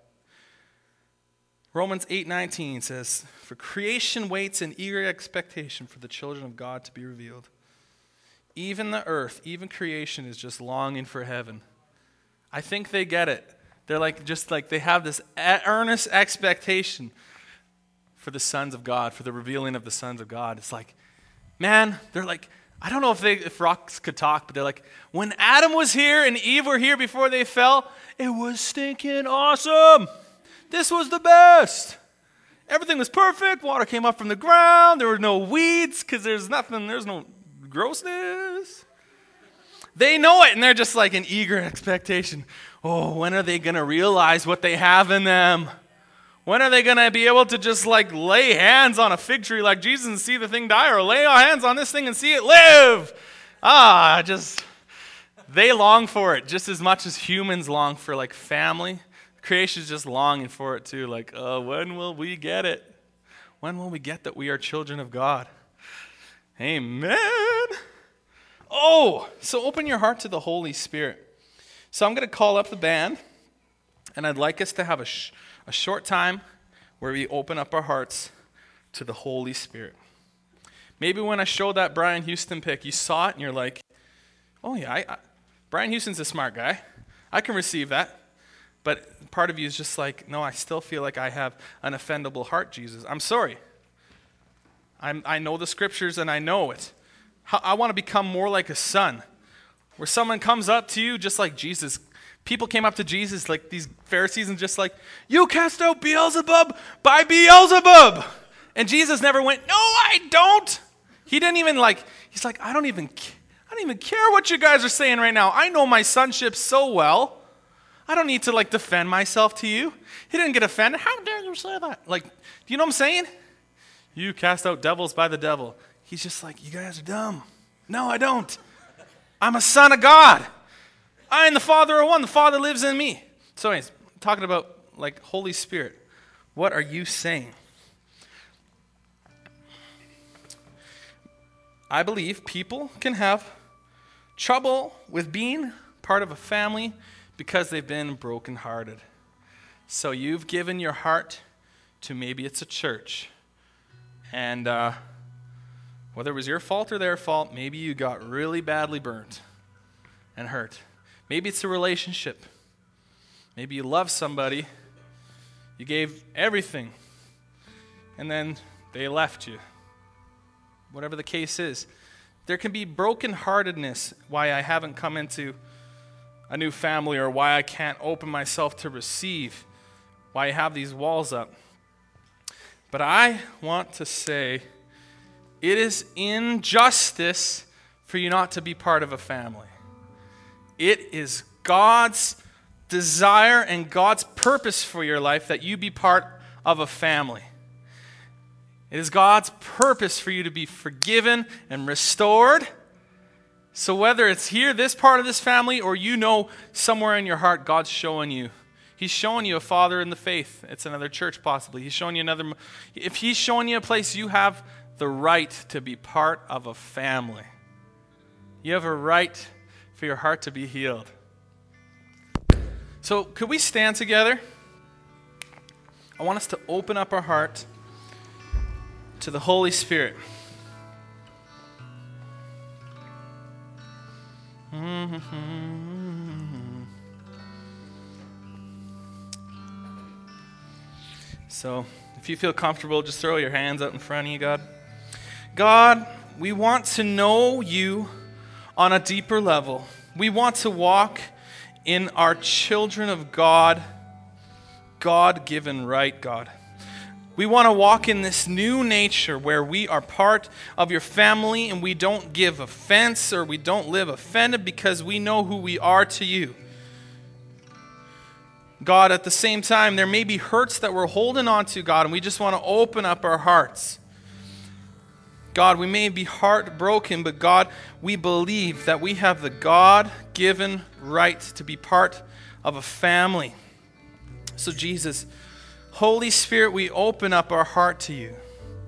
[SPEAKER 1] Romans eight nineteen says, for creation waits in eager expectation for the children of God to be revealed. Even the earth, even creation is just longing for heaven. I think they get it. They're like, just like they have this earnest expectation for the sons of God, for the revealing of the sons of God. It's like, man, they're like, I don't know if they, if rocks could talk, but they're like, when Adam was here and Eve were here before they fell, it was stinking awesome. This was the best. Everything was perfect. Water came up from the ground. There were no weeds because there's nothing, there's no grossness. They know it, and they're just like in eager expectation. Oh, when are they going to realize what they have in them? When are they going to be able to just like lay hands on a fig tree like Jesus and see the thing die, or lay our hands on this thing and see it live? Ah, just, they long for it just as much as humans long for like family. Creation's just longing for it too. Like, oh, when will we get it? When will we get that we are children of God? Amen. Oh, so open your heart to the Holy Spirit. So I'm going to call up the band, and I'd like us to have a, sh- a short time where we open up our hearts to the Holy Spirit. Maybe when I showed that Brian Houston pic, you saw it and you're like, oh yeah, I, I, Brian Houston's a smart guy. I can receive that. But part of you is just like, no, I still feel like I have an offendable heart, Jesus. I'm sorry. I'm, I know the scriptures and I know it. I want to become more like a son, where someone comes up to you just like Jesus. People came up to Jesus, like these Pharisees, and just like, you cast out Beelzebub by Beelzebub. And Jesus never went, no, I don't. He didn't even like, he's like, I don't even, I don't even care what you guys are saying right now. I know my sonship so well. I don't need to like defend myself to you. He didn't get offended. How dare you say that? Like, do you know what I'm saying? You cast out devils by the devil. He's just like, you guys are dumb. No, I don't. I'm a son of God. I and the Father are one. The Father lives in me. So anyways, talking about like Holy Spirit. What are you saying? I believe people can have trouble with being part of a family because they've been brokenhearted. So you've given your heart to, maybe it's a church. And uh, whether it was your fault or their fault, maybe you got really badly burnt and hurt. Maybe it's a relationship. Maybe you love somebody, you gave everything, and then they left you. Whatever the case is, there can be brokenheartedness why I haven't come into a new family, or why I can't open myself to receive, why I have these walls up. But I want to say, it is injustice for you not to be part of a family. It is God's desire and God's purpose for your life that you be part of a family. It is God's purpose for you to be forgiven and restored. So whether it's here, this part of this family, or you know somewhere in your heart God's showing you. He's showing you a father in the faith. It's another church possibly. He's showing you another. If he's showing you a place, you have the right to be part of a family. You have a right for your heart to be healed. So could we stand together? I want us to open up our heart to the Holy Spirit. Mm-hmm. So, if you feel comfortable, just throw your hands out in front of you, God. God, we want to know you on a deeper level. We want to walk in our children of God, God-given right, God. We want to walk in this new nature where we are part of your family and we don't give offense or we don't live offended because we know who we are to you. God, at the same time, there may be hurts that we're holding on to, God, and we just want to open up our hearts. God, we may be heartbroken, but God, we believe that we have the God-given right to be part of a family. So Jesus, Holy Spirit, we open up our heart to you.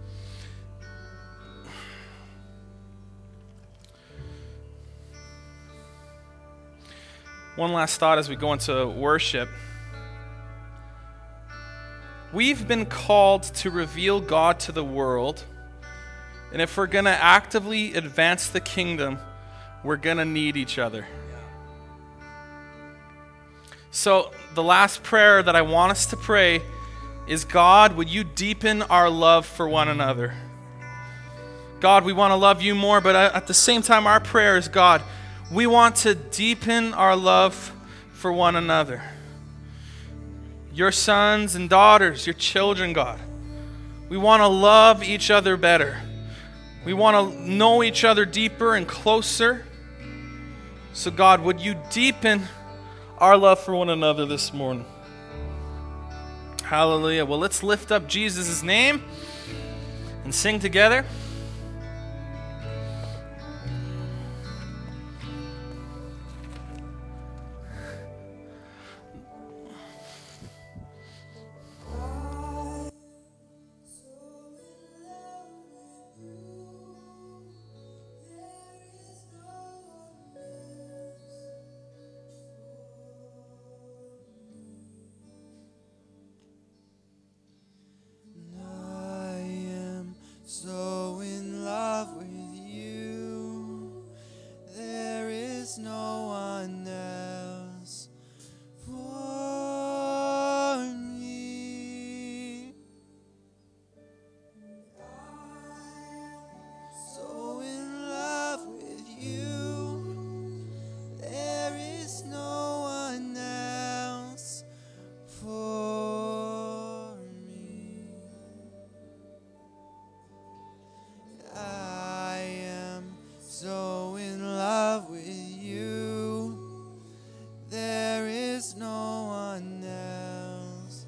[SPEAKER 1] One last thought as we go into worship. We've been called to reveal God to the world, and if we're going to actively advance the kingdom, we're going to need each other. So the last prayer that I want us to pray is, God, would you deepen our love for one another? God, we want to love you more, but at the same time, our prayer is, God, we want to deepen our love for one another. Your sons and daughters, your children, God. We want to love each other better. We want to know each other deeper and closer. So God, would you deepen our love for one another this morning? Hallelujah. Well, let's lift up Jesus' name and sing together.
[SPEAKER 2] So in love with you, there is no one else for me. So in love with you, there is no one else for me. I am so in love with you, there is no one else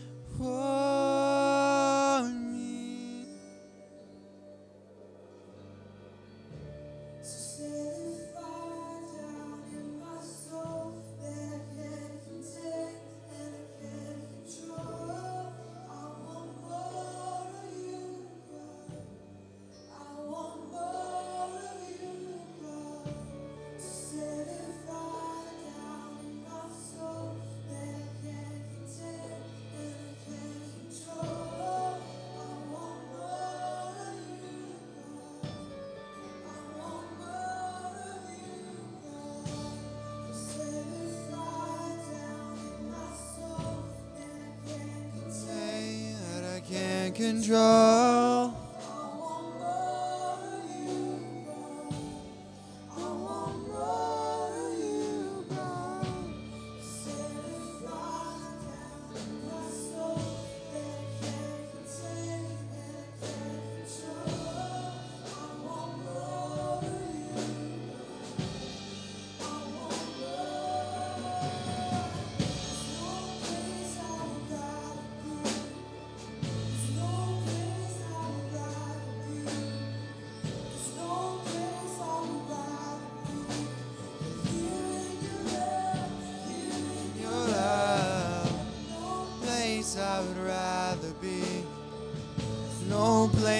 [SPEAKER 2] for me. So set a fire down in my soul that I can't contain and I can't control. I want more of you, God. I want more of you, God. So set a fire down in my soul that I can't contain and I can't control. I want more of you, God. I want more of you, God. So set a fire down in my soul that I can't contain, that I can't control.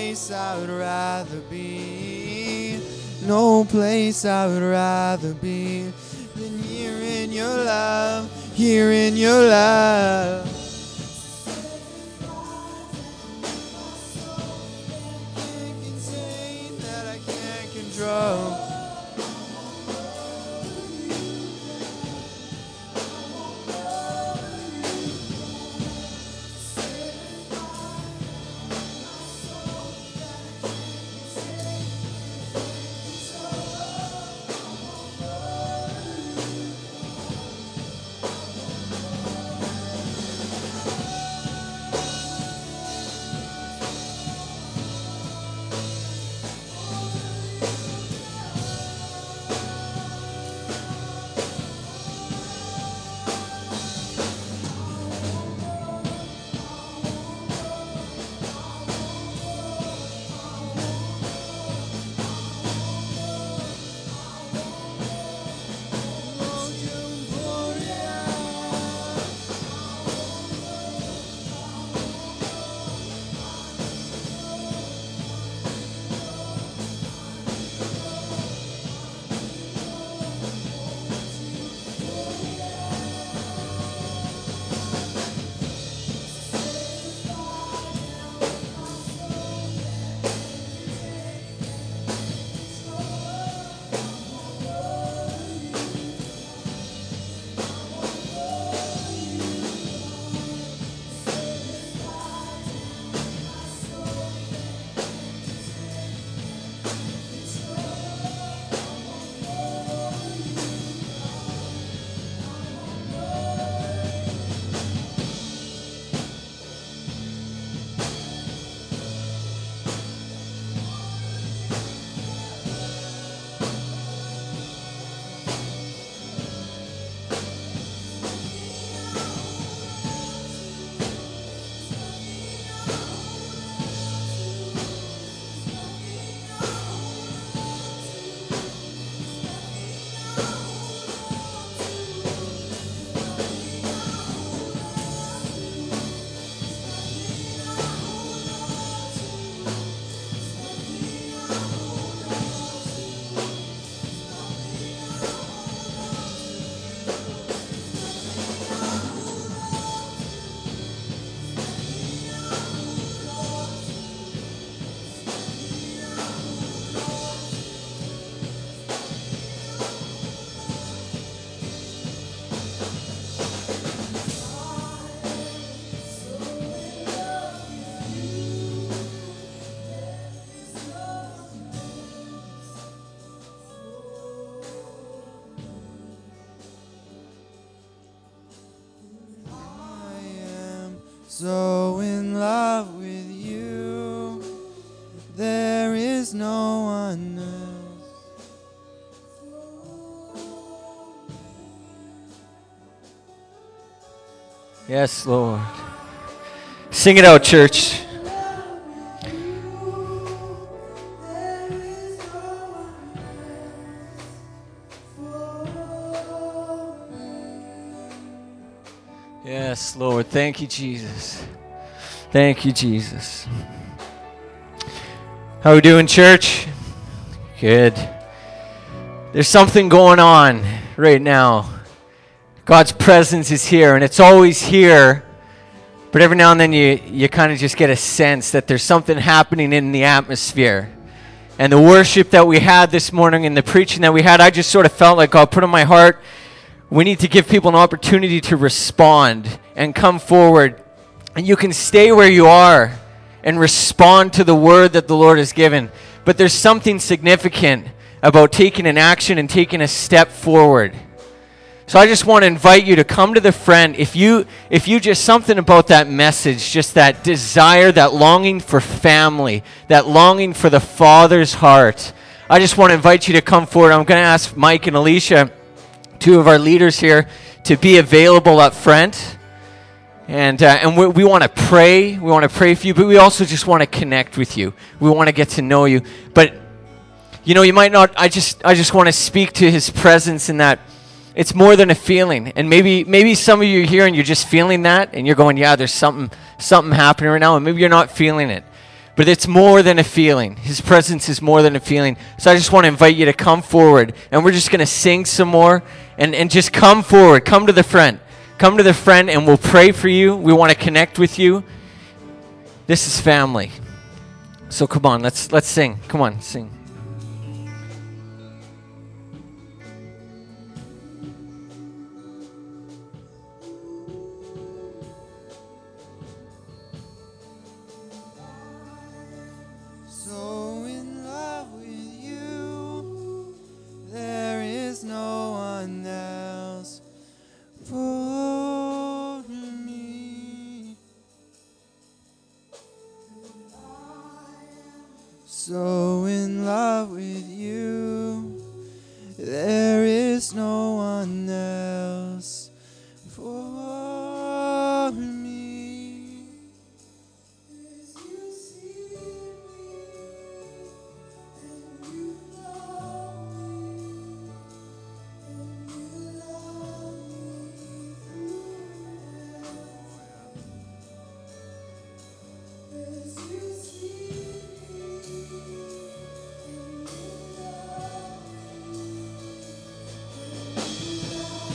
[SPEAKER 3] place I would rather be. No place I would rather be than here in your love, here in your love. Can't contain that I can't control. So in love with you, there is no one else.
[SPEAKER 4] Yes, Lord. Sing it out, church. Yes, Lord. Thank you, Jesus. Thank you, Jesus. How are we doing, church? Good. There's something going on right now. God's presence is here, and it's always here. But every now and then you, you kind of just get a sense that there's something happening in the atmosphere. And the worship that we had this morning and the preaching that we had, I just sort of felt like God put on my heart, we need to give people an opportunity to respond and come forward. And you can stay where you are and respond to the word that the Lord has given. But there's something significant about taking an action and taking a step forward. So I just want to invite you to come to the front. If you if you just something about that message, just that desire, that longing for family, that longing for the Father's heart, I just want to invite you to come forward. I'm going to ask Mike and Alicia, two of our leaders here, to be available up front. And uh, and we, we want to pray. We want to pray for you, but we also just want to connect with you. We want to get to know you. But, you know, you might not, I just I just want to speak to his presence in that it's more than a feeling. And maybe maybe some of you are here and you're just feeling that, and you're going, yeah, there's something something happening right now, and maybe you're not feeling it. But it's more than a feeling. His presence is more than a feeling. So I just want to invite you to come forward. And we're just going to sing some more. And, and just come forward. Come to the front. Come to the front and we'll pray for you. We want to connect with you. This is family. So come on, let's let's sing. Come on, sing.
[SPEAKER 3] So in love with you, there is no one else for me. So in love with you, there is no one else for me.
[SPEAKER 2] As you see me and you know me and you love me through hell. As you see me and you love me and you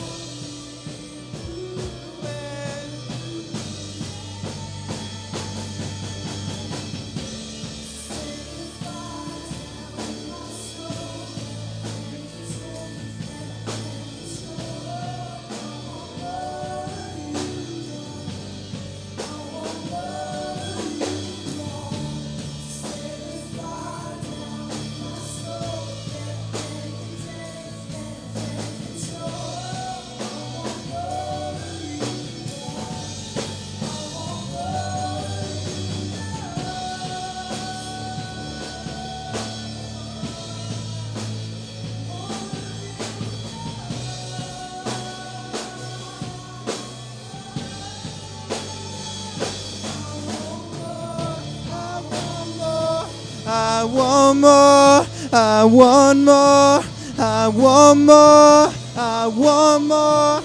[SPEAKER 3] I want more, I want more, I want more, I want more.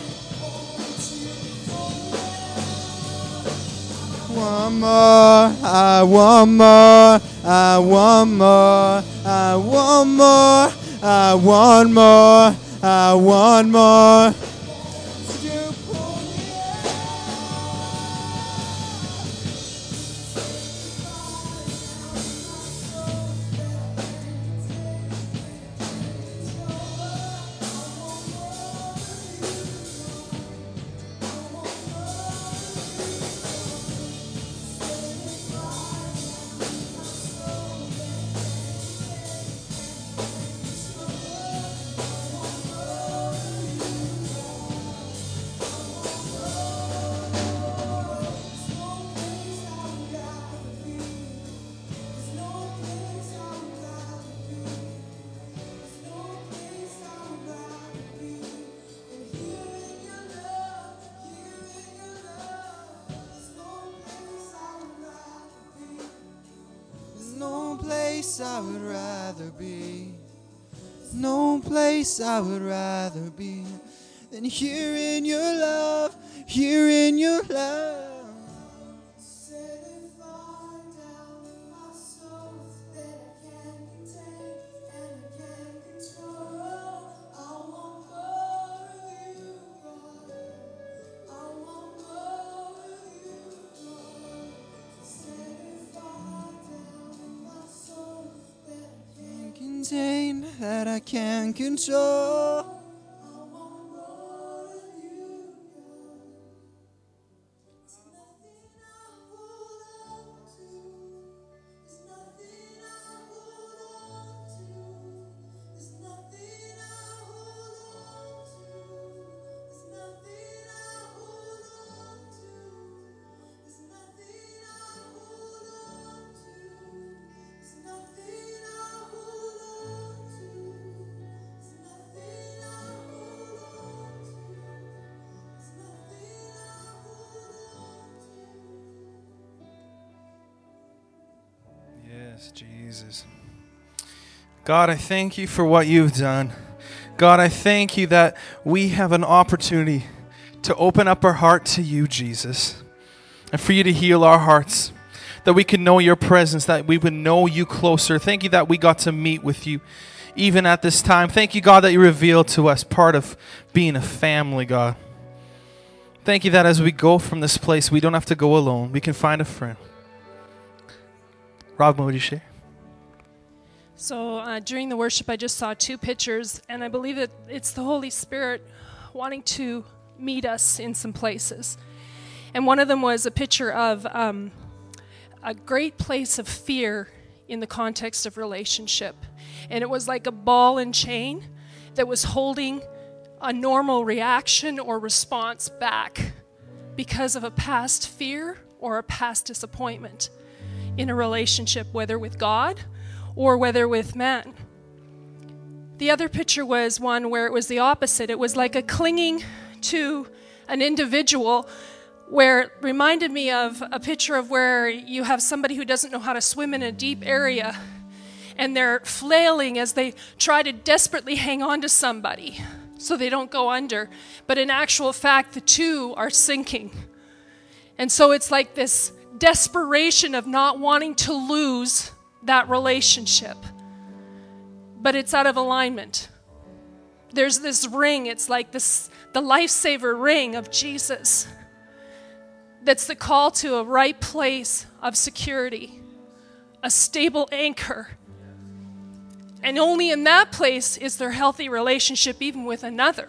[SPEAKER 3] One more, I want more, I want more, I want more, I want more, I want more. No place I would rather be. No place I would rather be than here in your love, here in your love.
[SPEAKER 2] set it far down in my soul that I can't contain and I can't control. I want more of you, God. I want more of you, God. Set it far down in my soul that I can't
[SPEAKER 3] Contain that I can't control.
[SPEAKER 2] I want more of you, God. There's nothing I hold on to. There's nothing I hold on to. There's nothing I hold on to. There's nothing I hold on to. There's nothing I hold on to. There's nothing I hold on to. There's nothing I hold on to. There's nothing I hold on to.
[SPEAKER 1] Yes, Jesus. God, I thank you for what you've done. God, I thank you that we have an opportunity to open up our heart to you, Jesus, and for you to heal our hearts. that we could know your presence, that we would know you closer. Thank you that we got to meet with you even at this time. Thank you, God, that you revealed to us part of being a family, God. Thank you that as we go from this place, we don't have to go alone. We can find a friend. Rob, what would you share?
[SPEAKER 5] So uh, during the worship, I just saw two pictures, and I believe that it's the Holy Spirit wanting to meet us in some places. And one of them was a picture of um, a great place of fear in the context of relationship. And it was like a ball and chain that was holding a normal reaction or response back because of a past fear or a past disappointment in a relationship, whether with God or whether with man. The other picture was one where it was the opposite. It was like a clinging to an individual, where it reminded me of a picture of where you have somebody who doesn't know how to swim in a deep area, and they're flailing as they try to desperately hang on to somebody so they don't go under. But in actual fact, the two are sinking. And so it's like this desperation of not wanting to lose that relationship. But it's out of alignment. There's this ring, it's like this, the lifesaver ring of Jesus. That's the call to a right place of security, a stable anchor. And only in that place is there healthy relationship even with another.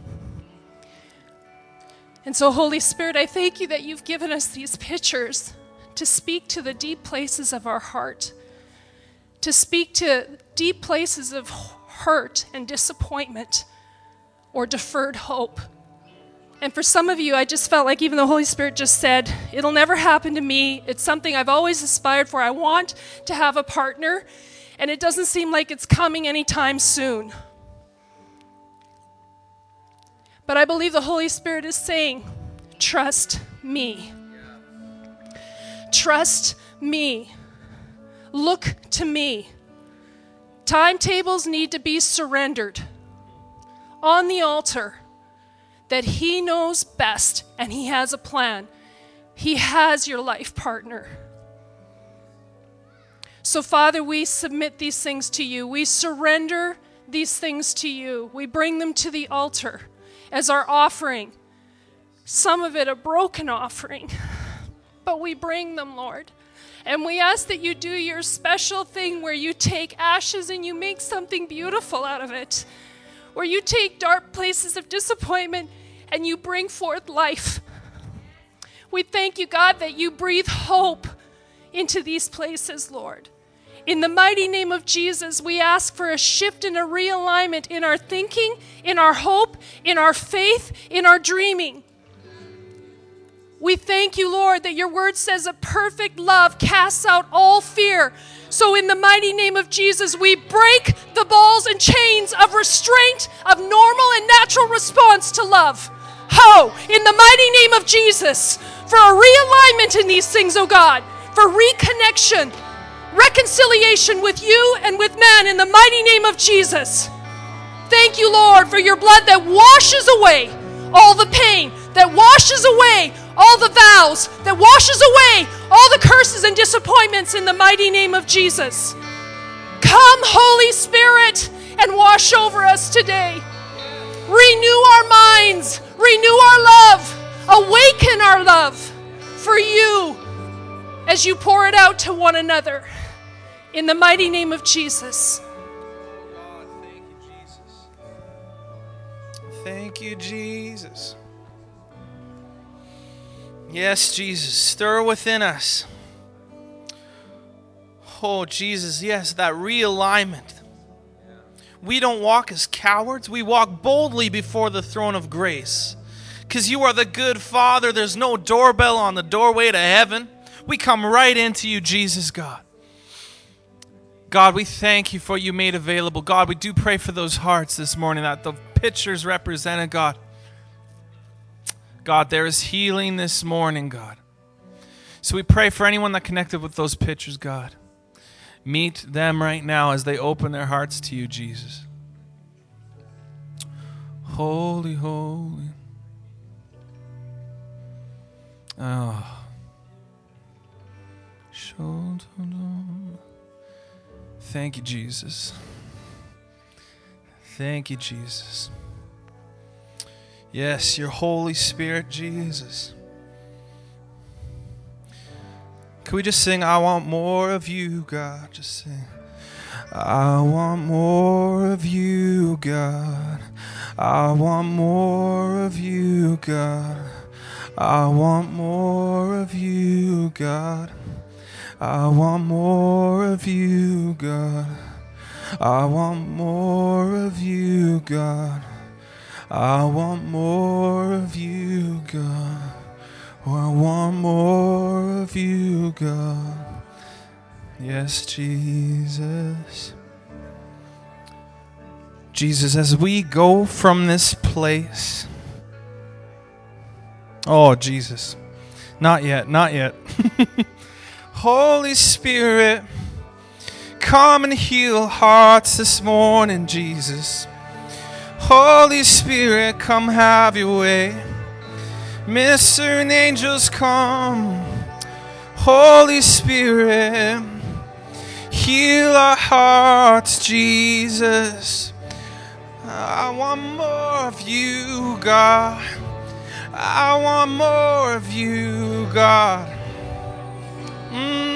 [SPEAKER 5] And so, Holy Spirit, I thank you that you've given us these pictures to speak to the deep places of our heart, to speak to deep places of hurt and disappointment or deferred hope. And for some of you, I just felt like even the Holy Spirit just said, it'll never happen to me. It's something I've always aspired for. I want to have a partner, and it doesn't seem like it's coming anytime soon. But I believe the Holy Spirit is saying, trust me. Trust me. Look to me. Timetables need to be surrendered on the altar, that he knows best and he has a plan. He has your life partner. So, Father, we submit these things to you. We surrender these things to you. We bring them to the altar as our offering. Some of it a broken offering, but we bring them, Lord. And we ask that you do your special thing where you take ashes and you make something beautiful out of it. Where you take dark places of disappointment and you bring forth life. We thank you, God, that you breathe hope into these places, Lord. In the mighty name of Jesus, we ask for a shift and a realignment in our thinking, in our hope, in our faith, in our dreaming. We thank you, Lord, that your word says a perfect love casts out all fear. So in the mighty name of Jesus, we break the balls and chains of restraint, of normal and natural response to love. Ho, in the mighty name of Jesus, for a realignment in these things, oh God, for reconnection, reconciliation with you and with man in the mighty name of Jesus. Thank you, Lord, for your blood that washes away all the pain, that washes away all the vows, that washes away all the curses and disappointments in the mighty name of Jesus. Come, Holy Spirit, and wash over us today. Renew our minds, renew our love, awaken our love for you as you pour it out to one another. In the mighty name of Jesus.
[SPEAKER 1] God, thank you, Jesus. Thank you, Jesus. Yes, Jesus, stir within us. Oh, Jesus, yes, that realignment. We don't walk as cowards. We walk boldly before the throne of grace. Because you are the good Father. There's no doorbell on the doorway to heaven. We come right into you, Jesus, God. God, we thank you for you made available. God, we do pray for those hearts this morning that the pictures represented, God. God, there is healing this morning, God. So we pray for anyone that connected with those pictures, God. Meet them right now as they open their hearts to you, Jesus. Holy, holy. Oh. Thank you, Jesus. Thank you, Jesus. Yes, your Holy Spirit, Jesus. Can we just sing, I want more of you, God? Just sing. I want more of you, God. I want more of you, God. I want more of you, God. I want more of you, God. I want more of you, God. I want more of you, God. Oh, I want more of you, God. Yes, Jesus. Jesus, as we go from this place. Oh, Jesus. Not yet, not yet. Holy Spirit, come and heal hearts this morning, Jesus. Holy Spirit, come have your way. Ministering angels, come. Holy Spirit, heal our hearts, Jesus. I want more of you, God. I want more of you, God. Mm.